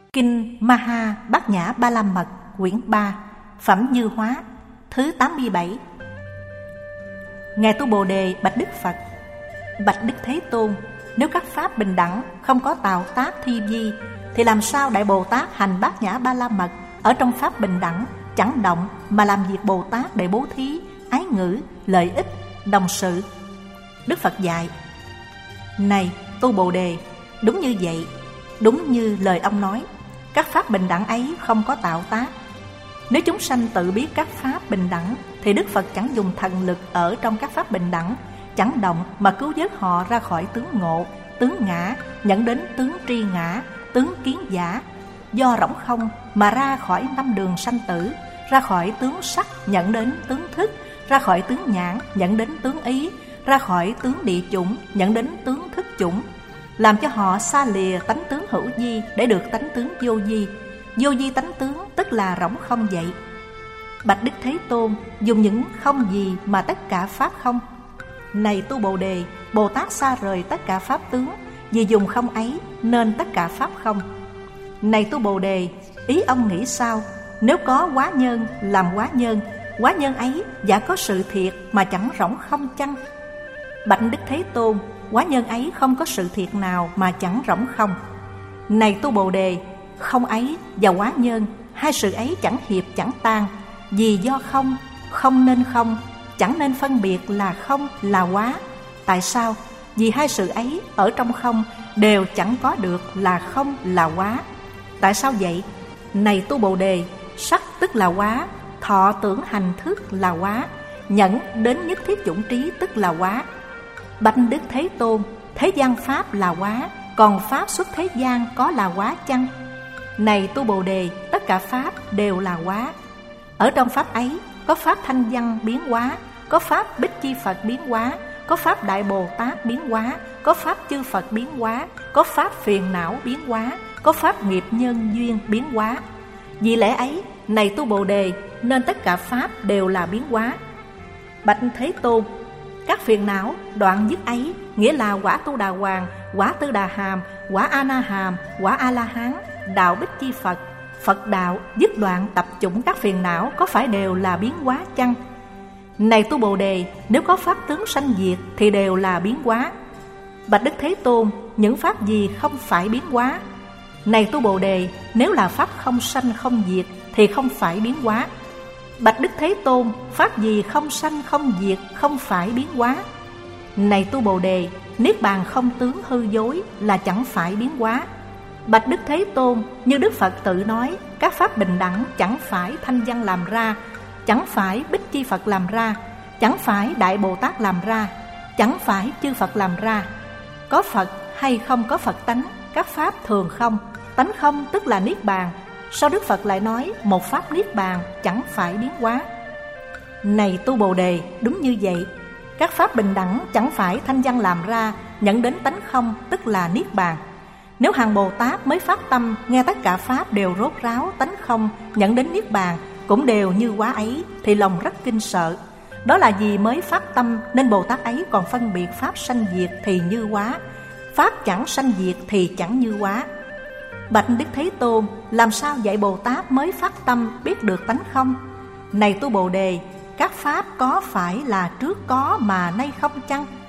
Kinh Maha Bát Nhã Ba La Mật quyển 3 Phẩm Như Hóa thứ 87. Ngài Tu Bồ Đề bạch Đức Phật: Bạch Đức Thế Tôn, nếu các pháp bình đẳng không có tạo tác thi vi, thì làm sao Đại Bồ Tát hành Bát Nhã Ba La Mật ở trong pháp bình đẳng, chẳng động mà làm việc Bồ Tát để bố thí, ái ngữ, lợi ích, đồng sự? Đức Phật dạy: Này Tu Bồ Đề, đúng như vậy, đúng như lời ông nói, các pháp bình đẳng ấy không có tạo tác. Nếu chúng sanh tự biết các pháp bình đẳng, thì Đức Phật chẳng dùng thần lực ở trong các pháp bình đẳng, chẳng động mà cứu vớt họ ra khỏi tướng ngộ, tướng ngã, dẫn đến tướng tri ngã, tướng kiến giả, do rỗng không mà ra khỏi năm đường sanh tử, ra khỏi tướng sắc dẫn đến tướng thức, ra khỏi tướng nhãn dẫn đến tướng ý, ra khỏi tướng địa chủng dẫn đến tướng thức chủng, làm cho họ xa lìa tánh tướng hữu vi để được tánh tướng vô vi. Vô vi tánh tướng tức là rỗng không vậy. Bạch Đức Thế Tôn, dùng những không gì mà tất cả pháp không? Này Tu Bồ Đề, Bồ Tát xa rời tất cả pháp tướng, vì dùng không ấy nên tất cả pháp không. Này Tu Bồ Đề, ý ông nghĩ sao? Nếu có hóa nhân làm hóa nhân ấy giả có sự thiệt mà chẳng rỗng không chăng? Bạch Đức Thế Tôn, hóa nhân ấy không có sự thiệt nào mà chẳng rỗng không. Này Tu Bồ Đề, không ấy và hóa nhân, hai sự ấy chẳng hiệp chẳng tan, vì do không, không nên không, chẳng nên phân biệt là không là hóa. Tại sao? Vì hai sự ấy ở trong không đều chẳng có được là không là hóa. Tại sao vậy? Này Tu Bồ Đề, sắc tức là hóa, thọ tưởng hành thức là hóa, nhẫn đến nhất thiết chủng trí tức là hóa. Bạch Đức Thế Tôn, thế gian pháp là hóa, còn pháp xuất thế gian có là hóa chăng? Này Tu Bồ Đề, tất cả pháp đều là hóa. Ở trong pháp ấy có pháp thanh văn biến hóa, có pháp Bích Chi Phật biến hóa, có pháp Đại Bồ Tát biến hóa, có pháp chư Phật biến hóa, có pháp phiền não biến hóa, có pháp nghiệp nhân duyên biến hóa. Vì lẽ ấy, này Tu Bồ Đề, nên tất cả pháp đều là biến hóa. Bạch Thế Tôn, các phiền não đoạn dứt ấy nghĩa là quả Tu Đà Hoàng, quả Tư Đà Hàm, quả A Na Hàm, quả A La Hán, đạo Bích Chi Phật, Phật đạo dứt đoạn tập chủng các phiền não có phải đều là biến hóa chăng? Này Tu Bồ Đề, nếu có pháp tướng sanh diệt thì đều là biến hóa. Bạch Đức Thế Tôn, những pháp gì không phải biến hóa? Này Tu Bồ Đề, nếu là pháp không sanh không diệt thì không phải biến hóa. Bạch Đức Thế Tôn, pháp gì không sanh không diệt không phải biến hóa? Này Tu Bồ Đề, niết bàn không tướng hư dối là chẳng phải biến hóa. Bạch Đức Thế Tôn, như Đức Phật tự nói, các pháp bình đẳng chẳng phải thanh văn làm ra, chẳng phải Bích Chi Phật làm ra, chẳng phải Đại Bồ Tát làm ra, chẳng phải chư Phật làm ra. Có Phật hay không có Phật tánh, các pháp thường không. Tánh không tức là niết bàn. Sao Đức Phật lại nói một pháp niết bàn chẳng phải biến hóa? Này Tu Bồ Đề, đúng như vậy, các pháp bình đẳng chẳng phải thanh văn làm ra, nhận đến tánh không tức là niết bàn. Nếu hàng Bồ Tát mới phát tâm nghe tất cả pháp đều rốt ráo tánh không, nhận đến niết bàn cũng đều như hóa ấy, thì lòng rất kinh sợ. Đó là vì mới phát tâm nên Bồ Tát ấy còn phân biệt pháp sanh diệt thì như hóa, pháp chẳng sanh diệt thì chẳng như hóa. Bạch Đức Thế Tôn, làm sao vậy Bồ Tát mới phát tâm biết được tánh không? Này Tu Bồ Đề, các pháp có phải là trước có mà nay không chăng?